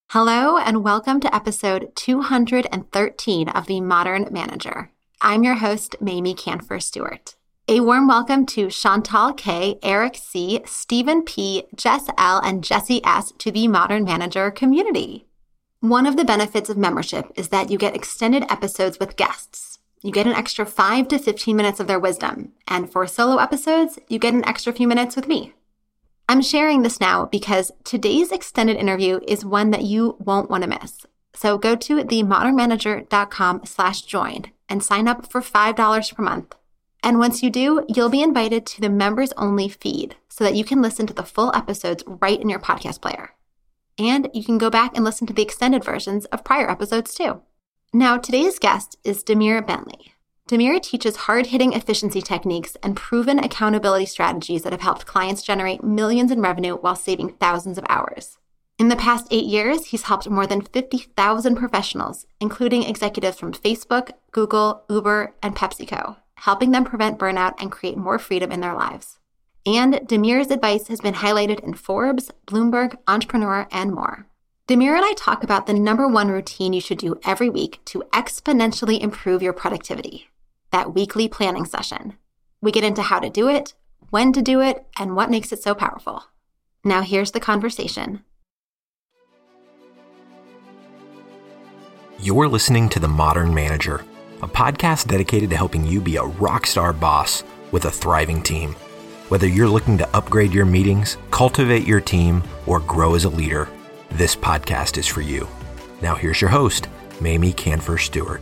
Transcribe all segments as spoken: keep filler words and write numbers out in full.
Hello, and welcome to episode two hundred thirteen of The Modern Manager. I'm your host, Mamie Canfer Stewart. A warm welcome to Chantal K, Eric C, Stephen P, Jess L, and Jesse S to the Modern Manager community. One of the benefits of membership is that you get extended episodes with guests. You get an extra five to fifteen minutes of their wisdom, and for solo episodes, you get an extra few minutes with me. I'm sharing this now because today's extended interview is one that you won't want to miss. So go to themodernmanager.com slash join and sign up for five dollars per month. And once you do, you'll be invited to the members only feed so that you can listen to the full episodes right in your podcast player. And you can go back and listen to the extended versions of prior episodes too. Now, today's guest is Damir Bentley. Damir teaches hard-hitting efficiency techniques and proven accountability strategies that have helped clients generate millions in revenue while saving thousands of hours. In the past eight years, he's helped more than fifty thousand professionals, including executives from Facebook, Google, Uber, and PepsiCo, helping them prevent burnout and create more freedom in their lives. And Damir's advice has been highlighted in Forbes, Bloomberg, Entrepreneur, and more. Damir and I talk about the number one routine you should do every week to exponentially improve your productivity. That weekly planning session. We get into how to do it, when to do it, and what makes it so powerful. Now here's the conversation. You're listening to The Modern Manager, a podcast dedicated to helping you be a rockstar boss with a thriving team. Whether you're looking to upgrade your meetings, cultivate your team, or grow as a leader, this podcast is for you. Now here's your host, Mamie Canfer Stewart.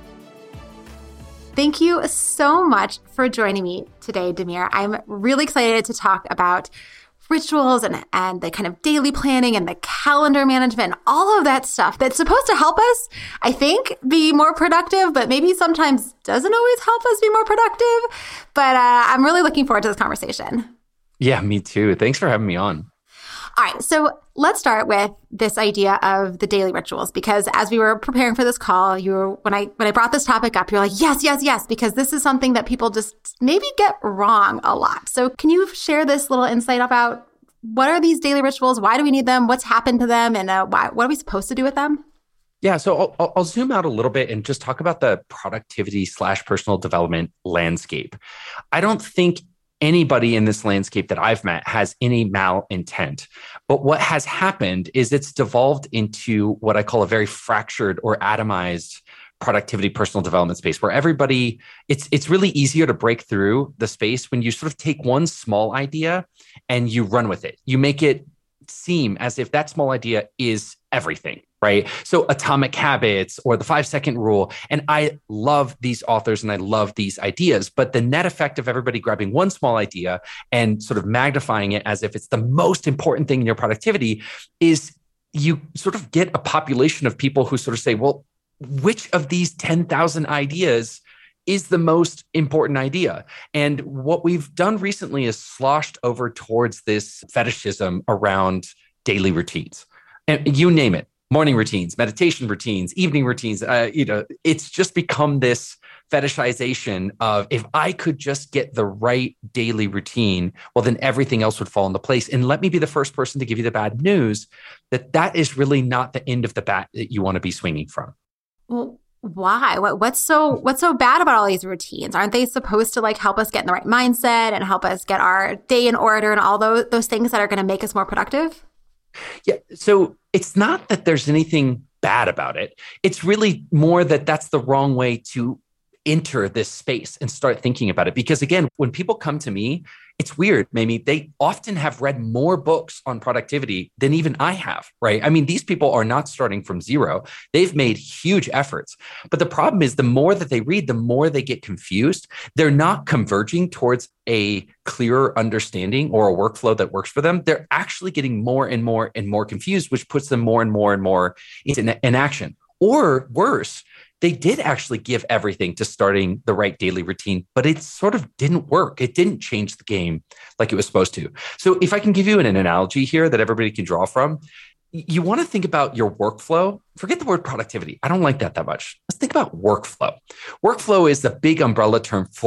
Thank you so much for joining me today, Damir. I'm really excited to talk about rituals and, and the kind of daily planning and the calendar management and all of that stuff that's supposed to help us, I think, be more productive, but maybe sometimes doesn't always help us be more productive. But uh, I'm really looking forward to this conversation. Yeah, me too. Thanks for having me on. All right, so let's start with this idea of the daily rituals, because as we were preparing for this call, you were when I when I brought this topic up, you're like, yes, yes, yes, because this is something that people just maybe get wrong a lot. So can you share this little insight about what are these daily rituals? Why do we need them? What's happened to them? And uh, why, what are we supposed to do with them? Yeah, so I'll, I'll zoom out a little bit and just talk about the productivity slash personal development landscape. I don't think anybody in this landscape that I've met has any malintent. But what has happened is it's devolved into what I call a very fractured or atomized productivity personal development space where everybody, it's it's really easier to break through the space when you sort of take one small idea and you run with it. You make it seem as if that small idea is everything, right? So Atomic Habits or the five second rule. And I love these authors and I love these ideas, but the net effect of everybody grabbing one small idea and sort of magnifying it as if it's the most important thing in your productivity is you sort of get a population of people who sort of say, well, which of these ten thousand ideas is the most important idea? And what we've done recently is sloshed over towards this fetishism around daily routines. And you name it, morning routines, meditation routines, evening routines, uh, you know, it's just become this fetishization of if I could just get the right daily routine, well, then everything else would fall into place. And let me be the first person to give you the bad news that that is really not the end of the bat that you want to be swinging from. Well, why? What, what's so what's so bad about all these routines? Aren't they supposed to like help us get in the right mindset and help us get our day in order and all those those things that are going to make us more productive? Yeah. So it's not that there's anything bad about it. It's really more that that's the wrong way to enter this space and start thinking about it. Because again, when people come to me, it's weird, Mamie, they often have read more books on productivity than even I have, right? I mean, these people are not starting from zero. They've made huge efforts. But the problem is the more that they read, the more they get confused. They're not converging towards a clearer understanding or a workflow that works for them. They're actually getting more and more and more confused, which puts them more and more and more into inaction. Or worse, they did actually give everything to starting the right daily routine, but it sort of didn't work. It didn't change the game like it was supposed to. So if I can give you an, an analogy here that everybody can draw from, you want to think about your workflow. Forget the word productivity. I don't like that that much. Let's think about workflow. Workflow is the big umbrella term for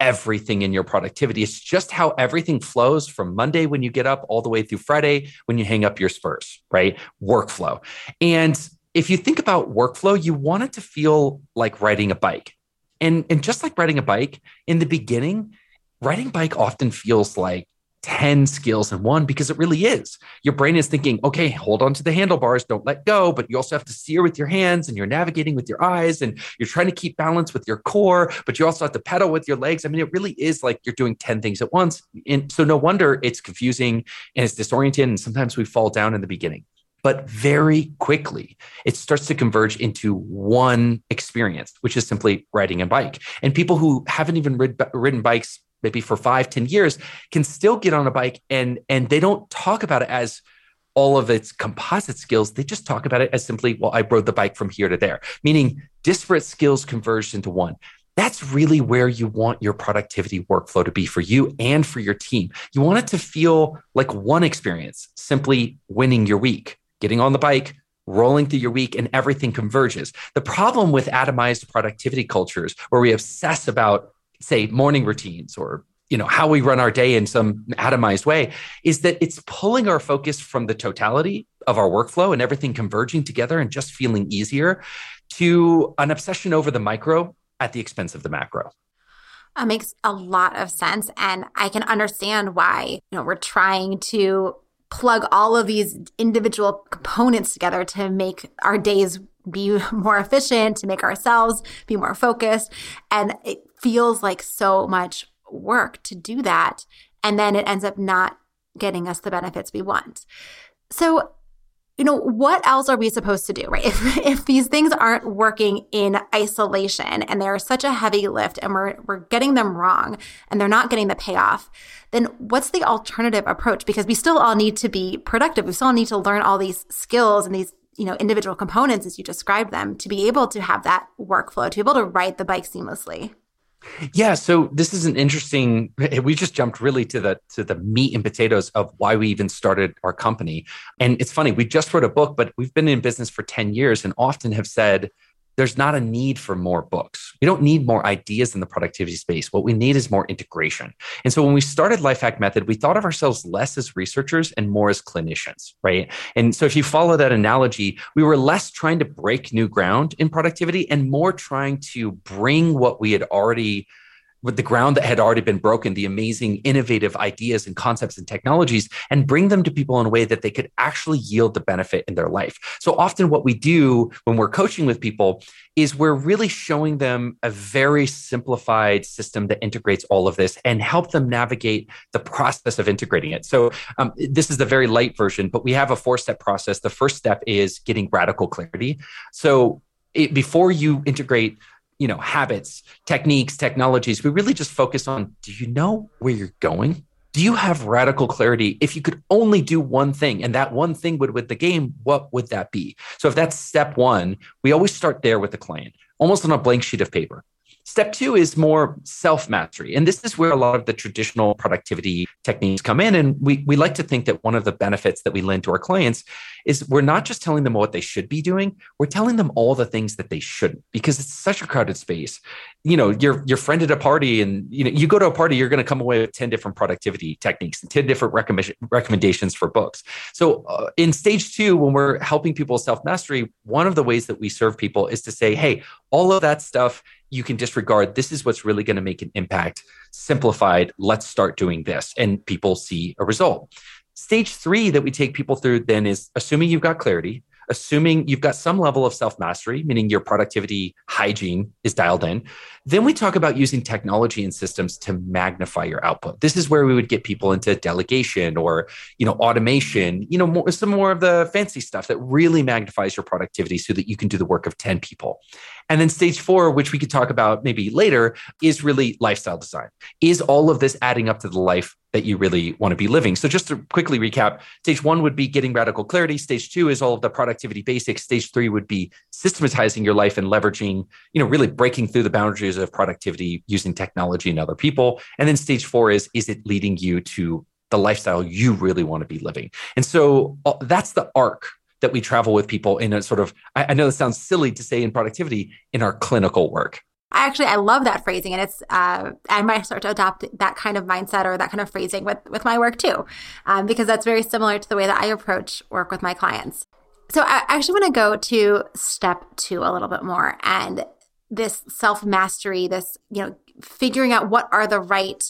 everything in your productivity. It's just how everything flows from Monday when you get up all the way through Friday when you hang up your Spurs, right? Workflow. And if you think about workflow, you want it to feel like riding a bike. And, and just like riding a bike, in the beginning, riding a bike often feels like ten skills in one, because it really is. Your brain is thinking, okay, hold on to the handlebars, don't let go, but you also have to steer with your hands, and you're navigating with your eyes, and you're trying to keep balance with your core, but you also have to pedal with your legs. I mean, it really is like you're doing ten things at once. And so no wonder it's confusing and it's disoriented. And sometimes we fall down in the beginning, but very quickly it starts to converge into one experience, which is simply riding a bike. And people who haven't even rid, ridden bikes maybe for five, ten years, can still get on a bike, and, and they don't talk about it as all of its composite skills. They just talk about it as simply, well, I rode the bike from here to there, meaning disparate skills converged into one. That's really where you want your productivity workflow to be for you and for your team. You want it to feel like one experience, simply winning your week, getting on the bike, rolling through your week, and everything converges. The problem with atomized productivity cultures, where we obsess about, say, morning routines, or, you know, how we run our day in some atomized way, is that it's pulling our focus from the totality of our workflow and everything converging together and just feeling easier, to an obsession over the micro at the expense of the macro. It makes a lot of sense. And I can understand why, you know, we're trying to plug all of these individual components together to make our days be more efficient, to make ourselves be more focused. And it feels like so much work to do that. And then it ends up not getting us the benefits we want. So, you know, what else are we supposed to do, right? If, if these things aren't working in isolation and they're such a heavy lift and we're, we're getting them wrong and they're not getting the payoff, then what's the alternative approach? Because we still all need to be productive. We still need to learn all these skills and these, you know, individual components as you described them, to be able to have that workflow, to be able to ride the bike seamlessly. Yeah, so this is an interesting, we just jumped really to the to the meat and potatoes of why we even started our company. And it's funny, we just wrote a book, but we've been in business for ten years and often have said, there's not a need for more books. We don't need more ideas in the productivity space. What we need is more integration. And so when we started Lifehack Method, we thought of ourselves less as researchers and more as clinicians, right? And so if you follow that analogy, we were less trying to break new ground in productivity and more trying to bring what we had already with the ground that had already been broken, the amazing, innovative ideas and concepts and technologies, and bring them to people in a way that they could actually yield the benefit in their life. So often what we do when we're coaching with people is we're really showing them a very simplified system that integrates all of this and help them navigate the process of integrating it. So um, this is the very light version, but we have a four-step process. The first step is getting radical clarity. So it, before you integrate you know, habits, techniques, technologies, we really just focus on, do you know where you're going? Do you have radical clarity? If you could only do one thing and that one thing would win the game, what would that be? So if that's step one, we always start there with the client, almost on a blank sheet of paper. Step two is more self-mastery. And this is where a lot of the traditional productivity techniques come in. And we, we like to think that one of the benefits that we lend to our clients is we're not just telling them what they should be doing, we're telling them all the things that they shouldn't, because it's such a crowded space. You know, your your friend at a party, and you know, you go to a party, you're going to come away with ten different productivity techniques and ten different recommend, recommendations for books. So uh, in stage two, when we're helping people self-mastery, one of the ways that we serve people is to say, hey, all of that stuff you can disregard. This is what's really going to make an impact. Simplified, let's start doing this. And people see a result. Stage three that we take people through then is assuming you've got clarity, assuming you've got some level of self-mastery, meaning your productivity hygiene is dialed in. Then we talk about using technology and systems to magnify your output. This is where we would get people into delegation or, you know, automation, you know, more, some more of the fancy stuff that really magnifies your productivity so that you can do the work of ten people. And then stage four, which we could talk about maybe later, is really lifestyle design. Is all of this adding up to the life that you really want to be living? So just to quickly recap, stage one would be getting radical clarity. Stage two is all of the productivity basics. Stage three would be systematizing your life and leveraging, you know, really breaking through the boundaries of productivity using technology and other people. And then stage four is, is it leading you to the lifestyle you really want to be living? And so uh, that's the arc that we travel with people in a sort of, I, I know this sounds silly to say in productivity, in our clinical work. I actually, I love that phrasing. And it's, uh, I might start to adopt that kind of mindset or that kind of phrasing with, with my work too, um, because that's very similar to the way that I approach work with my clients. So I actually want to go to step two a little bit more, and this self-mastery, this, you know, figuring out what are the right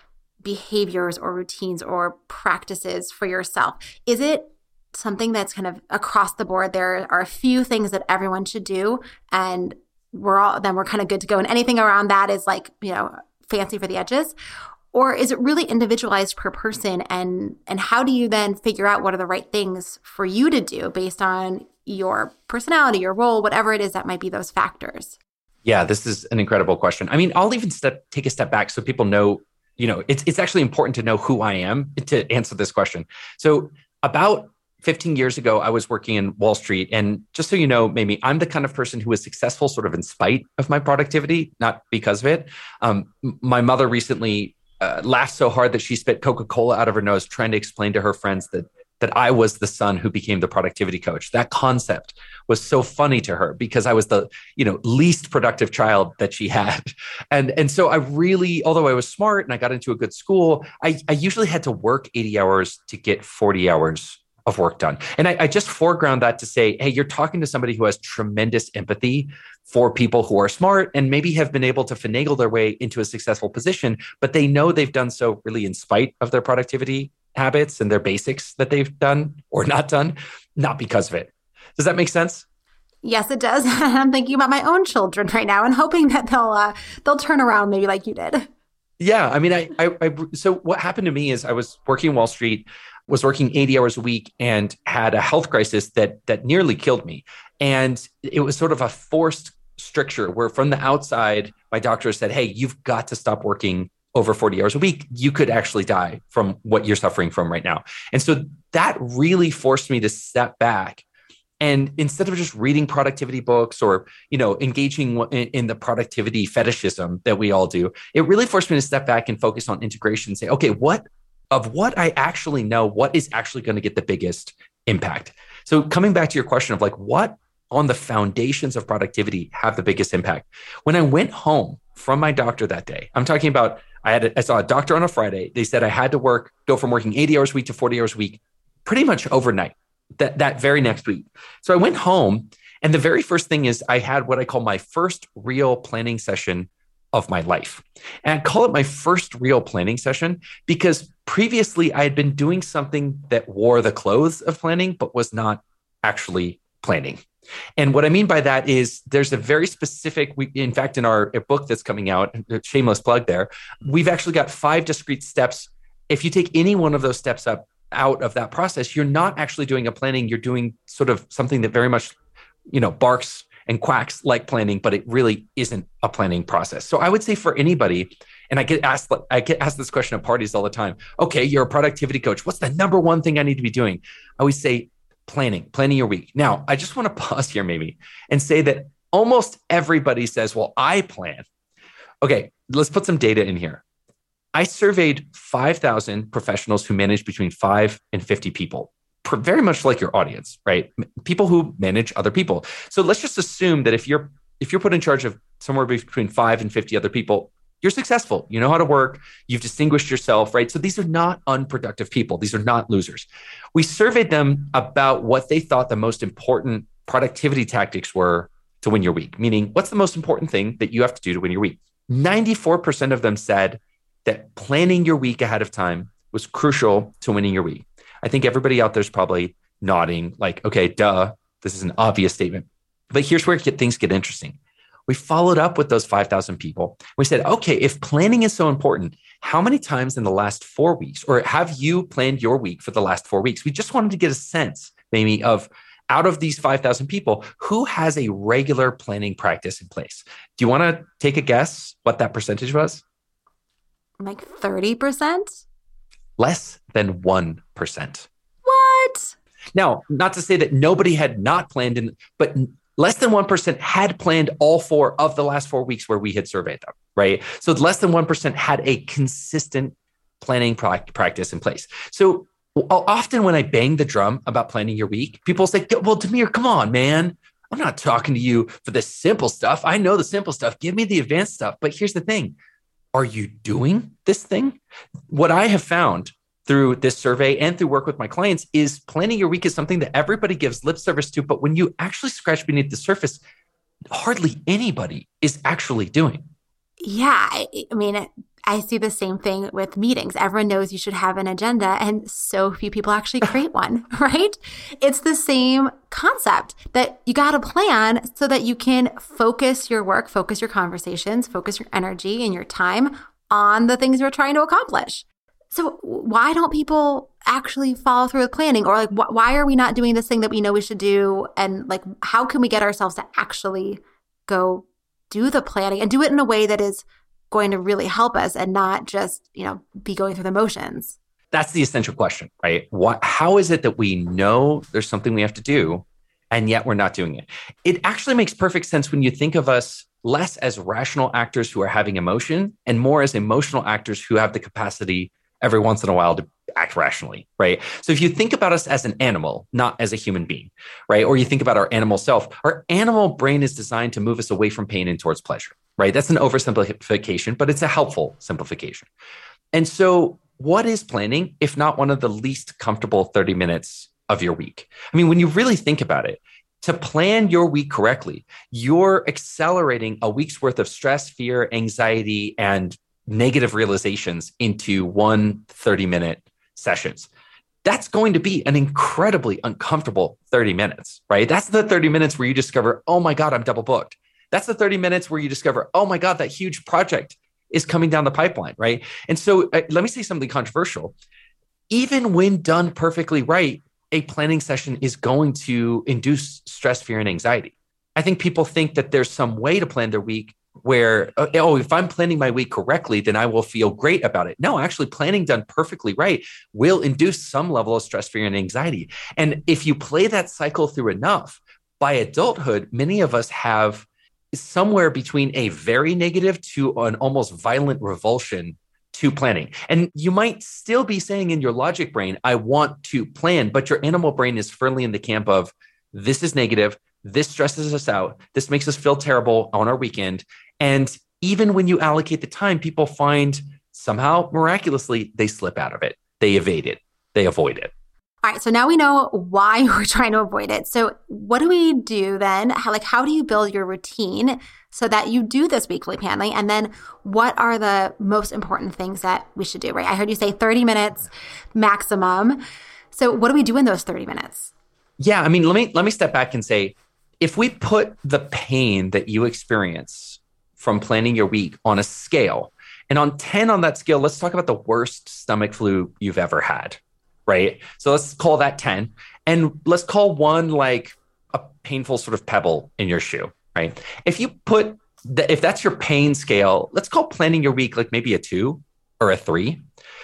behaviors or routines or practices for yourself. Is it something that's kind of across the board? There are a few things that everyone should do, and we're all, then we're kind of good to go. And anything around that is like, you know, fancy for the edges. Or is it really individualized per person? And, and how do you then figure out what are the right things for you to do based on your personality, your role, whatever it is that might be those factors? Yeah, this is an incredible question. I mean, I'll even step, take a step back so people know, you know, it's it's actually important to know who I am to answer this question. So about fifteen years ago, I was working in Wall Street. And just so you know, Mamie, I'm the kind of person who is successful sort of in spite of my productivity, not because of it. Um, my mother recently uh, laughed so hard that she spit Coca-Cola out of her nose, trying to explain to her friends that that I was the son who became the productivity coach. That concept was so funny to her because I was the, you know, least productive child that she had. And, and so I really, although I was smart and I got into a good school, I, I usually had to work eighty hours to get forty hours of work done. And I, I just foreground that to say, hey, you're talking to somebody who has tremendous empathy for people who are smart and maybe have been able to finagle their way into a successful position, but they know they've done so really in spite of their productivity habits and their basics that they've done or not done, not because of it. Does that make sense? Yes, it does. I'm thinking about my own children right now and hoping that they'll uh, they'll turn around maybe like you did. Yeah, I mean, I, I, I so what happened to me is I was working Wall Street, was working eighty hours a week, and had a health crisis that that nearly killed me. And it was sort of a forced stricture where from the outside, my doctor said, hey, you've got to stop working over forty hours a week. You could actually die from what you're suffering from right now. And so that really forced me to step back. And instead of just reading productivity books or, you know, engaging in, in the productivity fetishism that we all do, it really forced me to step back and focus on integration and say, okay, what of what I actually know, what is actually going to get the biggest impact? So coming back to your question of like, what on the foundations of productivity have the biggest impact? When I went home from my doctor that day, I'm talking about, I had a, I saw a doctor on a Friday. They said I had to work, go from working eighty hours a week to forty hours a week, pretty much overnight. That, that very next week. So I went home, and the very first thing is I had what I call my first real planning session of my life. And I call it my first real planning session because previously I had been doing something that wore the clothes of planning, but was not actually planning. And what I mean by that is there's a very specific, we, in fact, in our book that's coming out, shameless plug there, we've actually got five discrete steps. If you take any one of those steps up, out of that process, you're not actually doing a planning. You're doing sort of something that very much, you know, barks and quacks like planning, but it really isn't a planning process. So I would say for anybody, and I get asked, I get asked this question at parties all the time. Okay, you're a productivity coach. What's the number one thing I need to be doing? I always say planning, planning your week. Now, I just want to pause here maybe and say that almost everybody says, well, I plan. Okay, let's put some data in here. I surveyed five thousand professionals who manage between five and fifty people, very much like your audience, right? People who manage other people. So let's just assume that if you're if you're put in charge of somewhere between five and fifty other people, you're successful. You know how to work. You've distinguished yourself, right? So these are not unproductive people. These are not losers. We surveyed them about what they thought the most important productivity tactics were to win your week, meaning what's the most important thing that you have to do to win your week? ninety-four percent of them said that planning your week ahead of time was crucial to winning your week. I think everybody out there's probably nodding like, okay, duh, this is an obvious statement. But here's where things get interesting. We followed up with those five thousand people. We said, okay, if planning is so important, how many times in the last four weeks, or have you planned your week for the last four weeks? We just wanted to get a sense, maybe, of out of these five thousand people, who has a regular planning practice in place? Do you want to take a guess what that percentage was? Like thirty percent? Less than one percent. What? Now, not to say that nobody had not planned, in, but less than one percent had planned all four of the last four weeks where we had surveyed them, right? So less than one percent had a consistent planning practice in place. So often when I bang the drum about planning your week, people say, well, Demir, come on, man. I'm not talking to you for the simple stuff. I know the simple stuff. Give me the advanced stuff. But here's the thing. Are you doing this thing? What I have found through this survey and through work with my clients is planning your week is something that everybody gives lip service to. But when you actually scratch beneath the surface, hardly anybody is actually doing. Yeah. I, I mean, I see the same thing with meetings. Everyone knows you should have an agenda, and so few people actually create one, right? It's the same concept that you got to plan so that you can focus your work, focus your conversations, focus your energy and your time on the things you're trying to accomplish. So why don't people actually follow through with planning? Or like, wh- why are we not doing this thing that we know we should do? And like, how can we get ourselves to actually go do the planning and do it in a way that is going to really help us and not just, you know, be going through the motions? That's the essential question, right? What, how is it that we know there's something we have to do and yet we're not doing it? It actually makes perfect sense when you think of us less as rational actors who are having emotion and more as emotional actors who have the capacity every once in a while to act rationally, right? So if you think about us as an animal, not as a human being, right? Or you think about our animal self, our animal brain is designed to move us away from pain and towards pleasure, right? That's an oversimplification, but it's a helpful simplification. And so what is planning if not one of the least comfortable thirty minutes of your week? I mean, when you really think about it, to plan your week correctly, you're accelerating a week's worth of stress, fear, anxiety, and negative realizations into one thirty minute sessions. That's going to be an incredibly uncomfortable thirty minutes, right? That's the thirty minutes where you discover, oh my God, I'm double booked. That's the thirty minutes where you discover, oh my God, that huge project is coming down the pipeline, right? And so uh, let me say something controversial. Even when done perfectly right, a planning session is going to induce stress, fear, and anxiety. I think people think that there's some way to plan their week where, oh, if I'm planning my week correctly, then I will feel great about it. No, actually planning done perfectly right will induce some level of stress, fear, and anxiety. And if you play that cycle through enough, by adulthood, many of us have somewhere between a very negative to an almost violent revulsion to planning. And you might still be saying in your logic brain, I want to plan, but your animal brain is firmly in the camp of this is negative. This stresses us out. This makes us feel terrible on our weekend. And even when you allocate the time, people find somehow miraculously they slip out of it. They evade it. They avoid it. All right. So now we know why we're trying to avoid it. So what do we do then? How, like, how do you build your routine so that you do this weekly planning? And then what are the most important things that we should do, right? I heard you say thirty minutes maximum. So what do we do in those thirty minutes? Yeah. I mean, let me, let me step back and say, if we put the pain that you experience from planning your week on a scale, and on ten on that scale, let's talk about the worst stomach flu you've ever had, right? So let's call that ten. And let's call one like a painful sort of pebble in your shoe, right? If you put, the, if that's your pain scale, let's call planning your week like maybe a two or a three.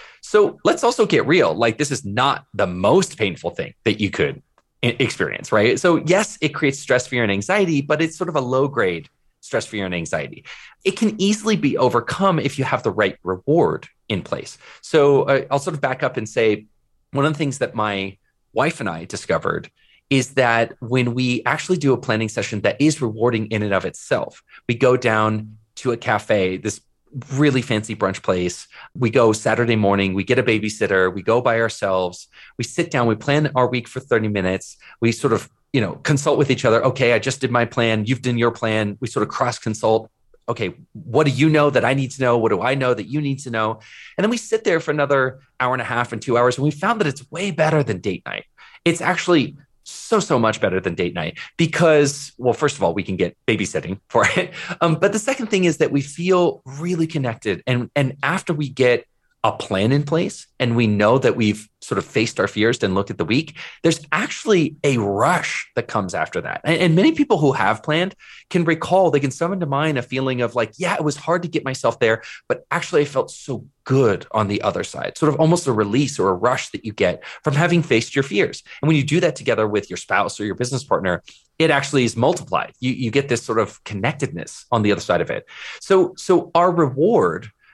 So let's also get real. Like, this is not the most painful thing that you could experience, right? So yes, it creates stress, fear, and anxiety, but it's sort of a low grade stress, fear, and anxiety. It can easily be overcome if you have the right reward in place. So uh, I'll sort of back up and say, one of the things that my wife and I discovered is that when we actually do a planning session that is rewarding in and of itself, we go down to a cafe, this really fancy brunch place. We go Saturday morning, we get a babysitter, we go by ourselves, we sit down, we plan our week for thirty minutes. We sort of, you know, consult with each other. Okay, I just did my plan. You've done your plan. We sort of cross consult. Okay, what do you know that I need to know? What do I know that you need to know? And then we sit there for another hour and a half and two hours. And we found that it's way better than date night. It's actually so, so much better than date night because, well, first of all, we can get babysitting for it. Um, but the second thing is that we feel really connected. And, and after we get a plan in place and we know that we've sort of faced our fears and looked at the week, there's actually a rush that comes after that. And, and many people who have planned can recall, they can summon to mind a feeling of like, yeah, it was hard to get myself there, but actually I felt so good on the other side, sort of almost a release or a rush that you get from having faced your fears. And when you do that together with your spouse or your business partner, it actually is multiplied. You, you get this sort of connectedness on the other side of it. So, so our reward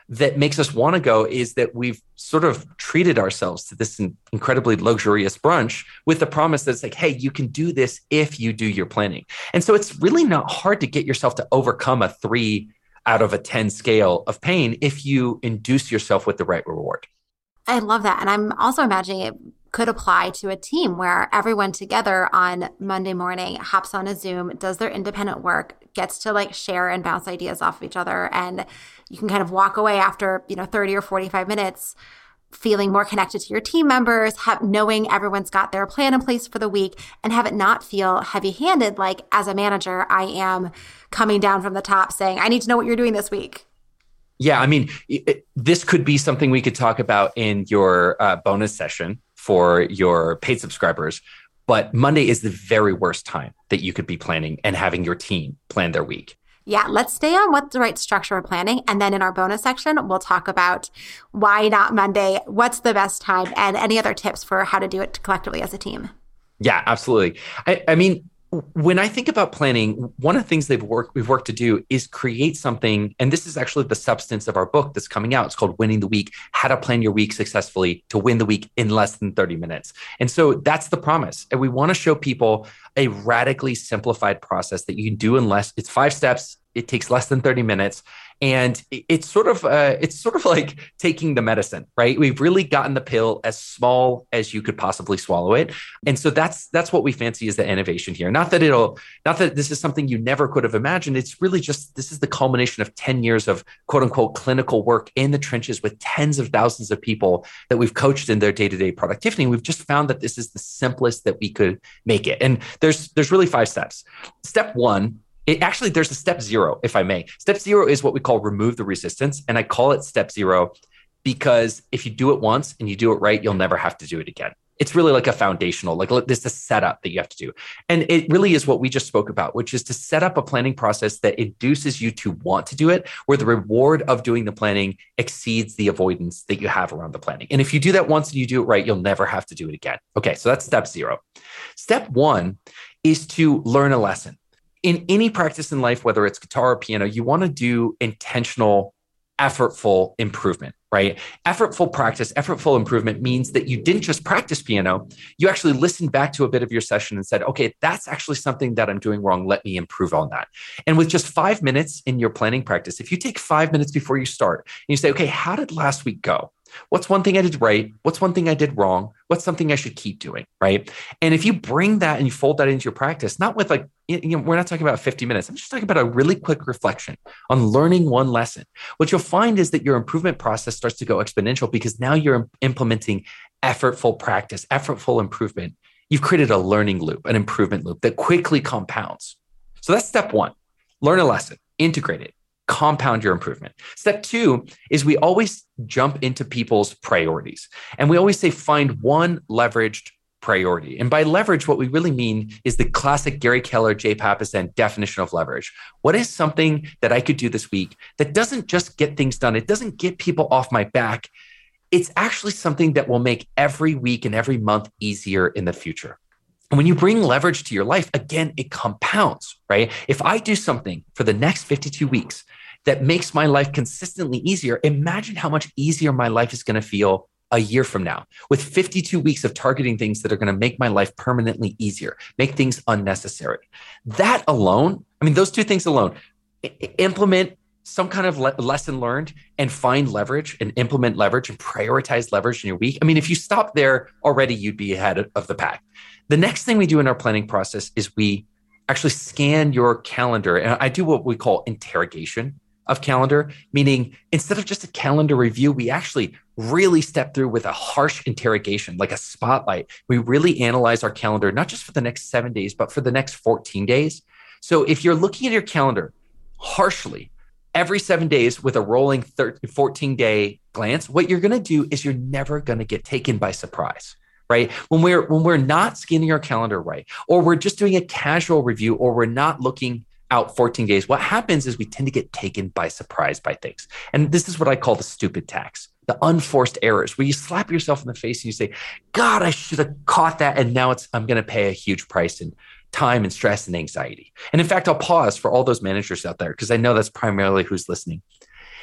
that makes us want to go is that we've sort of treated ourselves to this incredibly luxurious brunch with the promise that it's like, hey, you can do this if you do your planning. And so it's really not hard to get yourself to overcome a three out of a ten scale of pain if you induce yourself with the right reward. I love that. And I'm also imagining it could apply to a team where everyone together on Monday morning hops on a Zoom, does their independent work, gets to like share and bounce ideas off of each other. And you can kind of walk away after, you know, thirty or forty-five minutes feeling more connected to your team members, have, knowing everyone's got their plan in place for the week, and have it not feel heavy-handed. Like as a manager, I am coming down from the top saying, I need to know what you're doing this week. Yeah, I mean, it, this could be something we could talk about in your uh, bonus session for your paid subscribers. But Monday is the very worst time that you could be planning and having your team plan their week. Yeah, let's stay on what's the right structure of planning. And then in our bonus section, we'll talk about why not Monday, what's the best time, and any other tips for how to do it collectively as a team. Yeah, absolutely. I, I mean, when I think about planning, one of the things they've worked, we've worked to do is create something, and this is actually the substance of our book that's coming out. It's called Winning the Week, How to Plan Your Week Successfully to Win the Week in Less Than thirty minutes. And so that's the promise. And we want to show people a radically simplified process that you can do in less, it's five steps. It takes less than thirty minutes. And it's sort of uh, it's sort of like taking the medicine, right? We've really gotten the pill as small as you could possibly swallow it. And so that's that's what we fancy as the innovation here. Not that it'll, not that this is something you never could have imagined. It's really just, this is the culmination of ten years of quote unquote clinical work in the trenches with tens of thousands of people that we've coached in their day-to-day productivity. And we've just found that this is the simplest that we could make it. And there's there's really five steps. Step one, It actually, there's a step zero, if I may. Step zero is what we call remove the resistance. And I call it step zero because if you do it once and you do it right, you'll never have to do it again. It's really like a foundational, like this is a setup that you have to do. And it really is what we just spoke about, which is to set up a planning process that induces you to want to do it, where the reward of doing the planning exceeds the avoidance that you have around the planning. And if you do that once and you do it right, you'll never have to do it again. Okay, so that's step zero. Step one is to learn a lesson. In any practice in life, whether it's guitar or piano, you want to do intentional, effortful improvement, right? Effortful practice, effortful improvement means that you didn't just practice piano, you actually listened back to a bit of your session and said, okay, that's actually something that I'm doing wrong. Let me improve on that. And with just five minutes in your planning practice, if you take five minutes before you start and you say, okay, how did last week go? What's one thing I did right? What's one thing I did wrong? What's something I should keep doing, right? And if you bring that and you fold that into your practice, not with like, you know, we're not talking about fifty minutes. I'm just talking about a really quick reflection on learning one lesson. What you'll find is that your improvement process starts to go exponential because now you're implementing effortful practice, effortful improvement. You've created a learning loop, an improvement loop that quickly compounds. So that's step one. Learn a lesson, integrate it. Compound your improvement. Step two is we always jump into people's priorities. And we always say, find one leveraged priority. And by leverage, what we really mean is the classic Gary Keller, Jay Papasan definition of leverage. What is something that I could do this week that doesn't just get things done? It doesn't get people off my back. It's actually something that will make every week and every month easier in the future. And when you bring leverage to your life, again, it compounds, right? If I do something for the next fifty-two weeks that makes my life consistently easier, imagine how much easier my life is going to feel a year from now with fifty-two weeks of targeting things that are going to make my life permanently easier, make things unnecessary. That alone, I mean, those two things alone, I- implement some kind of le- lesson learned and find leverage and implement leverage and prioritize leverage in your week. I mean, if you stop there already, you'd be ahead of the pack. The next thing we do in our planning process is we actually scan your calendar. And I do what we call interrogation of calendar, meaning instead of just a calendar review, we actually really step through with a harsh interrogation, like a spotlight. We really analyze our calendar, not just for the next seven days, but for the next fourteen days. So if you're looking at your calendar harshly every seven days with a rolling fourteen-day glance, what you're going to do is you're never going to get taken by surprise. Right? When we're when we're not scanning our calendar right, or we're just doing a casual review, or we're not looking out fourteen days, what happens is we tend to get taken by surprise by things. And this is what I call the stupid tax, the unforced errors, where you slap yourself in the face and you say, God, I should have caught that. And now it's I'm going to pay a huge price in time and stress and anxiety. And in fact, I'll pause for all those managers out there, because I know that's primarily who's listening.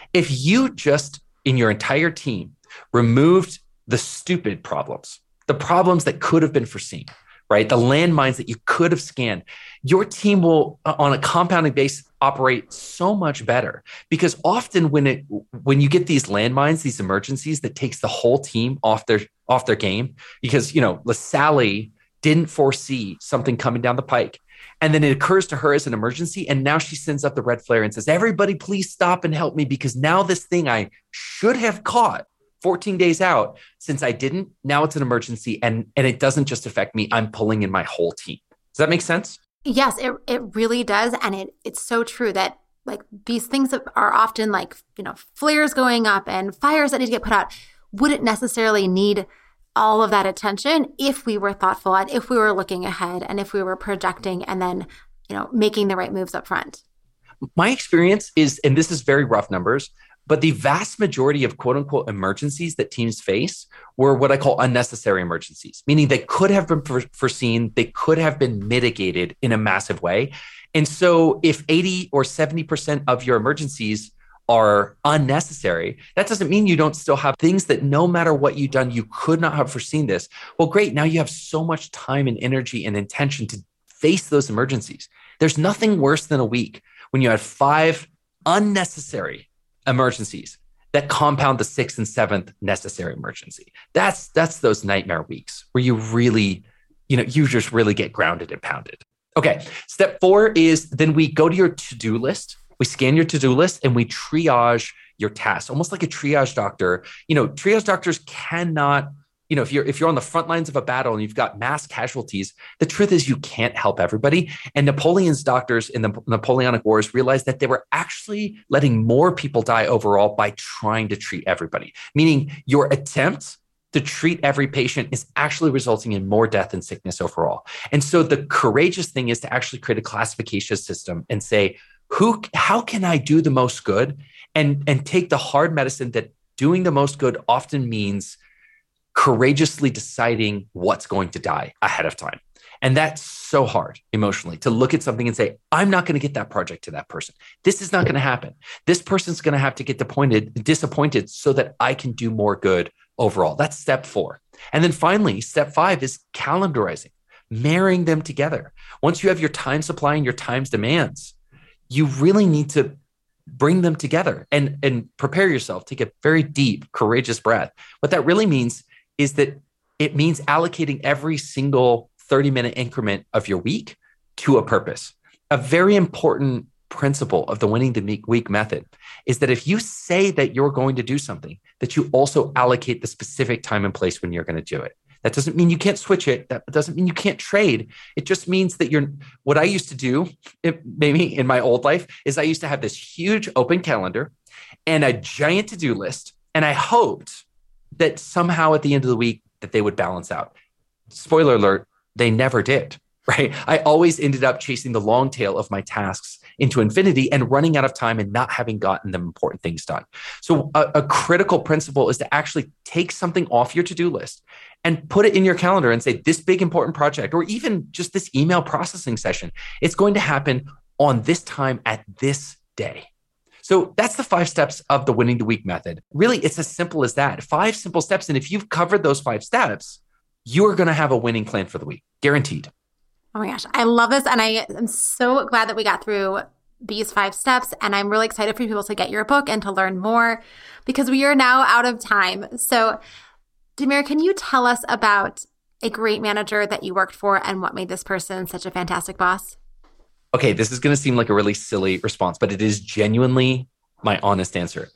If you just, in your entire team, removed the stupid problems, the problems that could have been foreseen, right? The landmines that you could have scanned, your team will, on a compounding base, operate so much better. Because often when it when you get these landmines, these emergencies that takes the whole team off their off their game, because you know, Sally didn't foresee something coming down the pike. And then it occurs to her as an emergency. And now she sends up the red flare and says, everybody, please stop and help me, because now this thing I should have caught fourteen days out, since I didn't, now it's an emergency. And, and it doesn't just affect me. I'm pulling in my whole team. Does that make sense? Yes, it it really does. And it it's so true that like these things that are often like, you know, flares going up and fires that need to get put out wouldn't necessarily need all of that attention if we were thoughtful and if we were looking ahead and if we were projecting and then, you know, making the right moves up front. My experience is, and this is very rough numbers, but the vast majority of quote unquote emergencies that teams face were what I call unnecessary emergencies, meaning they could have been foreseen, they could have been mitigated in a massive way. And so if eighty or seventy percent of your emergencies are unnecessary, that doesn't mean you don't still have things that no matter what you've done, you could not have foreseen this. Well, great. Now you have so much time and energy and intention to face those emergencies. There's nothing worse than a week when you had five unnecessary emergencies that compound the sixth and seventh necessary emergency. That's that's those nightmare weeks where you really, you know, you just really get grounded and pounded. Okay, step four is then we go to your to-do list. We scan your to-do list and we triage your tasks, almost like a triage doctor. You know, triage doctors cannot, you know, if you're if you're on the front lines of a battle and you've got mass casualties, the truth is you can't help everybody. And Napoleon's doctors in the Napoleonic Wars realized that they were actually letting more people die overall by trying to treat everybody, meaning your attempt to treat every patient is actually resulting in more death and sickness overall. And so the courageous thing is to actually create a classification system and say, who, how can I do the most good? And, and take the hard medicine that doing the most good often means courageously deciding what's going to die ahead of time. And that's so hard emotionally to look at something and say, I'm not going to get that project to that person. This is not going to happen. This person's going to have to get disappointed, disappointed so that I can do more good overall. That's step four. And then finally, step five is calendarizing, marrying them together. Once you have your time supply and your time's demands, you really need to bring them together and, and prepare yourself. Take a very deep, courageous breath. What that really means is that it means allocating every single thirty minute increment of your week to a purpose. A very important principle of the winning the week method is that if you say that you're going to do something, that you also allocate the specific time and place when you're going to do it. That doesn't mean you can't switch it. That doesn't mean you can't trade. It just means that you're, what I used to do, it, maybe in my old life, is I used to have this huge open calendar and a giant to-do list. And I hoped that somehow at the end of the week that they would balance out. Spoiler alert, they never did, right? I always ended up chasing the long tail of my tasks into infinity and running out of time and not having gotten the important things done. So a, a critical principle is to actually take something off your to-do list and put it in your calendar and say, this big important project, or even just this email processing session, it's going to happen on this time at this day. So that's the five steps of the winning the week method. Really, it's as simple as that. Five simple steps. And if you've covered those five steps, you're going to have a winning plan for the week, guaranteed. Oh my gosh, I love this. And I am so glad that we got through these five steps. And I'm really excited for people to get your book and to learn more because we are now out of time. So Damir, can you tell us about a great manager that you worked for and what made this person such a fantastic boss? Okay, this is going to seem like a really silly response, but it is genuinely my honest answer.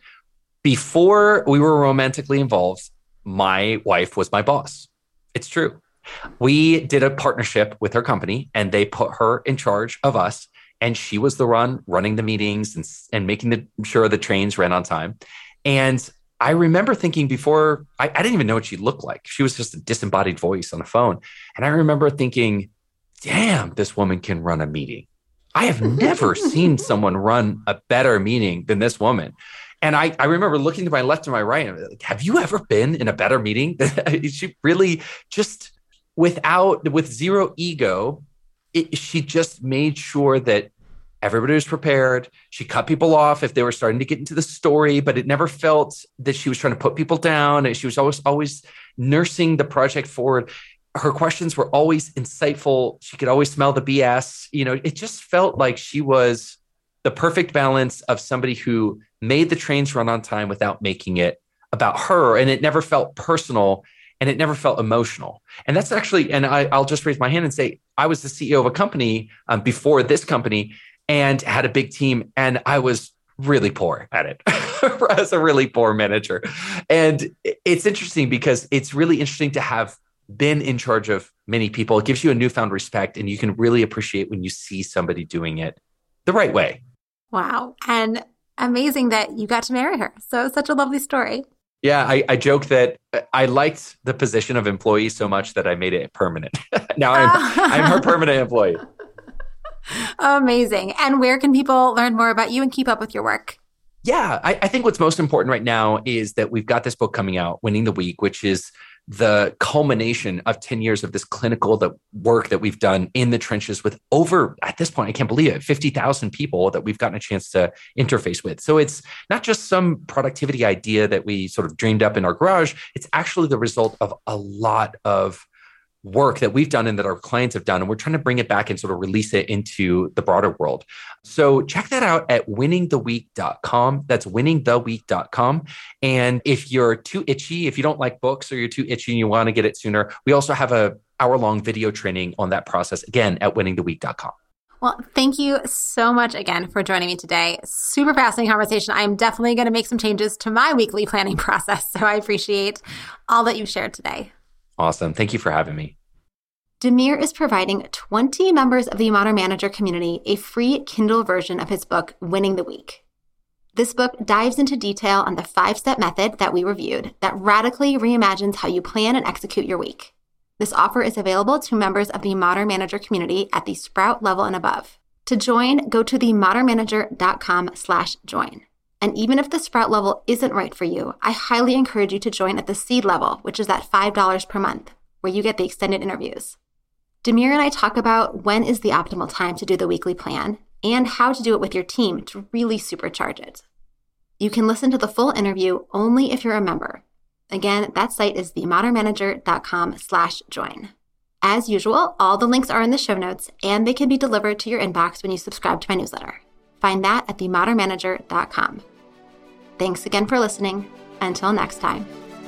Before we were romantically involved, my wife was my boss. It's true. We did a partnership with her company and they put her in charge of us. And she was the one running the meetings and, and making the, sure the trains ran on time. And I remember thinking before, I, I didn't even know what she looked like. She was just a disembodied voice on the phone. And I remember thinking, damn, this woman can run a meeting. I have never seen someone run a better meeting than this woman. And I, I remember looking to my left and my right, and I'm like, have you ever been in a better meeting? She really just without, with zero ego, it, she just made sure that Everybody was prepared. She cut people off if they were starting to get into the story, but it never felt that she was trying to put people down. And she was always, always nursing the project forward. Her questions were always insightful. She could always smell the B S. You know, it just felt like she was the perfect balance of somebody who made the trains run on time without making it about her. And it never felt personal and it never felt emotional. And that's actually, and I, I'll just raise my hand and say, I was the C E O of a company um, before this company and had a big team. And I was really poor at it. I was a really poor manager. And it's interesting because it's really interesting to have been in charge of many people. It gives you a newfound respect and you can really appreciate when you see somebody doing it the right way. Wow. And amazing that you got to marry her. So it's such a lovely story. Yeah, I, I joke that I liked the position of employee so much that I made it permanent. Now I'm, I'm her permanent employee. Amazing. And where can people learn more about you and keep up with your work? Yeah, I, I think what's most important right now is that we've got this book coming out, Winning the Week, which is the culmination of ten years of this clinical the work that we've done in the trenches with over, at this point, I can't believe it, fifty thousand people that we've gotten a chance to interface with. So it's not just some productivity idea that we sort of dreamed up in our garage. It's actually the result of a lot of work that we've done and that our clients have done. And we're trying to bring it back and sort of release it into the broader world. So check that out at winning the week dot com. That's winning the week dot com. And if you're too itchy, if you don't like books or you're too itchy and you want to get it sooner, we also have a hour-long video training on that process, again, at winning the week dot com. Well, thank you so much again for joining me today. Super fascinating conversation. I'm definitely going to make some changes to my weekly planning process. So I appreciate all that you've shared today. Awesome. Thank you for having me. Demir is providing twenty members of the Modern Manager community a free Kindle version of his book, Winning the Week. This book dives into detail on the five-step method that we reviewed that radically reimagines how you plan and execute your week. This offer is available to members of the Modern Manager community at the Sprout level and above. To join, go to the modern manager dot com slash join. And even if the Sprout level isn't right for you, I highly encourage you to join at the Seed level, which is at five dollars per month, where you get the extended interviews. Demir and I talk about when is the optimal time to do the weekly plan and how to do it with your team to really supercharge it. You can listen to the full interview only if you're a member. Again, that site is the modern manager dot com slash join. As usual, all the links are in the show notes and they can be delivered to your inbox when you subscribe to my newsletter. Find that at the modern manager dot com. Thanks again for listening. Until next time.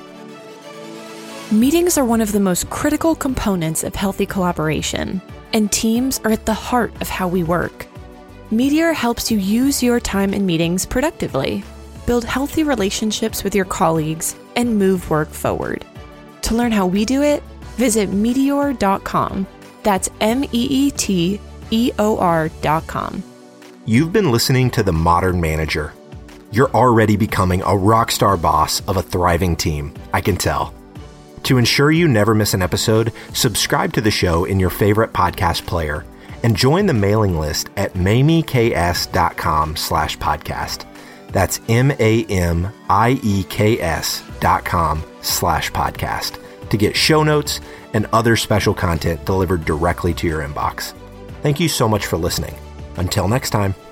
Meetings are one of the most critical components of healthy collaboration, and teams are at the heart of how we work. Meteor helps you use your time in meetings productively, build healthy relationships with your colleagues, and move work forward. To learn how we do it, visit meteor dot com. That's M E E T E O R dot com. You've been listening to The Modern Manager. You're already becoming a rock star boss of a thriving team, I can tell. To ensure you never miss an episode, subscribe to the show in your favorite podcast player and join the mailing list at mamieks dot com slash podcast. That's M-A-M-I-E-K-S dot com slash podcast to get show notes and other special content delivered directly to your inbox. Thank you so much for listening. Until next time.